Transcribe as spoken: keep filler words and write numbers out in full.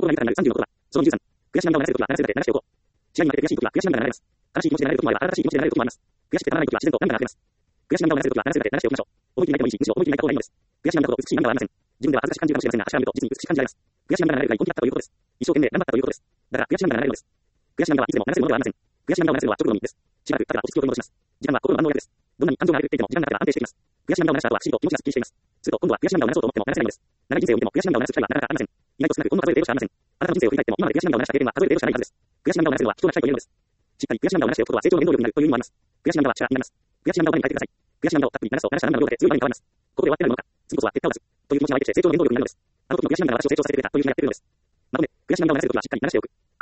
心が豊かになるさんじゅうのことは、そのにじゅうさん、悔し涙を流せることは流せるだけ流しておこう。試合に負けて悔しい時は悔し涙が流れます。悲しい気持ちで流れる時もあれば、新しい気持ちで流れる時もあります。悔しくてたまらない時は自然と涙が溢れます。悔し涙を流せる時は流せるだけ流しておきましょう。思い切り泣いてもいいし、むしろ思い切り泣いた方がいいのです。悔し涙ほど美しい涙はありません。自分では恥ずかしく感じるかもしれませんが、足を見ると実に美しく感じられます。悔し涙が流れるが根気だったということです。一生懸命頑張ったということです。だから悔し涙が流れるのです。悔し涙はいつでも流せるものではありません。悔し涙を流せるのは直後のみです。しばらく経てば落ち着きを取り戻します。時間は心の万能薬です。どんなに感情が荒れていても時間が経てば安定してきます。悔し涙を流した後は不思議と気持ちがすっきりしています。すると今度は悔し涙を流そうと思っても流せないのです。長い人生を見ても悔し涙を流す機会はなかなかありません。意外と少なくほんの数える程度しかありません。あなたの人生を振り返っても今まで悔し涙を流した経験は数える程度しかないはずです。悔し涙を流すのは人がしたいというのです。しっかり悔し涙を流しておくことは成長の原動力になるという意味もあります。悔し涙は力になります。悔し涙を場に変えてください。悔し涙をたっぷり流すと流した涙の量で強い場に変わります。ここで終わってないものか。次こそは結果を出す。という気持ちが湧いてきて成長の原動力になるのです。あの時の悔し涙は私を成長させてくれたというふうにやっているのです。まとめ、悔し涙を流せるときはしっかり流しておく。